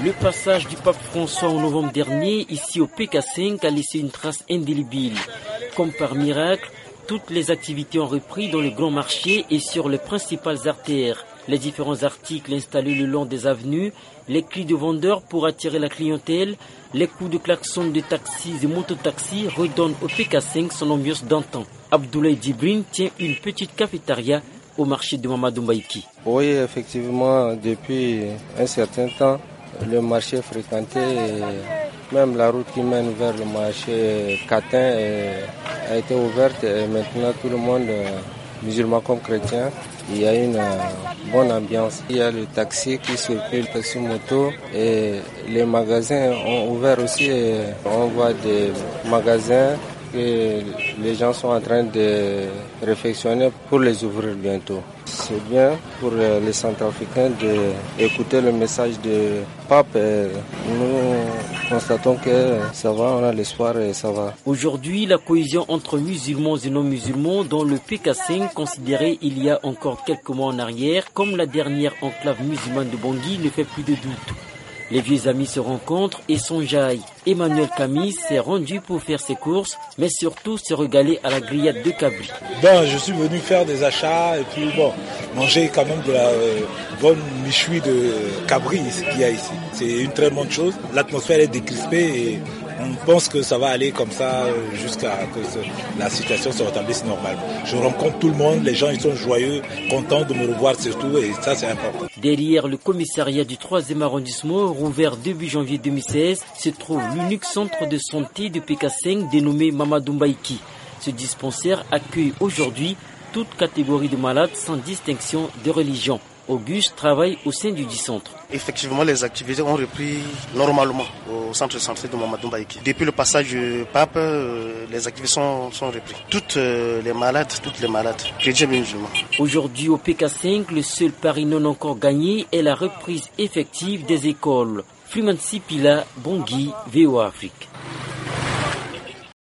Le passage du pape François en novembre dernier, ici au PK5, a laissé une trace indélébile. Comme par miracle, toutes les activités ont repris dans le grand marché et sur les principales artères. Les différents articles installés le long des avenues, les cris de vendeurs pour attirer la clientèle, les coups de klaxon de taxis et mototaxis redonnent au PK5 son ambiance d'antan. Abdoulaye Djibrine tient une petite cafétéria au marché de Mamadou Mbaïki. Oui, effectivement, depuis un certain temps, le marché est fréquenté et même la route qui mène vers le marché Catin a été ouverte et maintenant tout le monde, musulman comme chrétien, il y a une bonne ambiance. Il y a le taxi qui circule, le taxi moto et les magasins ont ouvert aussi. On voit des magasins que les gens sont en train de réfectionner pour les ouvrir bientôt. C'est bien pour les Centrafricains d'écouter le message du pape. Nous constatons que ça va, on a l'espoir et ça va. Aujourd'hui, la cohésion entre musulmans et non-musulmans dans le PK5, considéré il y a encore quelques mois en arrière, comme la dernière enclave musulmane de Bangui, ne fait plus de doute. Les vieux amis se rencontrent et s'enjaillent. Emmanuel Camille s'est rendu pour faire ses courses, mais surtout se régaler à la grillade de Cabri. Je suis venu faire des achats et puis manger quand même de la bonne méchoui de Cabri qu'il y a ici. C'est une très bonne chose. L'atmosphère est décrispée et on pense que ça va aller comme ça jusqu'à ce que la situation se rétablisse normalement. Je rencontre tout le monde, les gens ils sont joyeux, contents de me revoir surtout et ça c'est important. Derrière le commissariat du 3e arrondissement, rouvert début janvier 2016, se trouve l'unique centre de santé de PK5 dénommé Mamadou Mbaïki. Ce dispensaire accueille aujourd'hui toute catégorie de malades sans distinction de religion. Auguste travaille au sein du centre. Effectivement, les activités ont repris normalement au centre de santé de Mamadou Mbaïki. Depuis le passage du pape, les activités sont reprises. Toutes les malades, chrétiens et musulmans. Aujourd'hui au PK5, le seul pari non encore gagné est la reprise effective des écoles. Freeman Sipila, Bangui, VOA Afrique.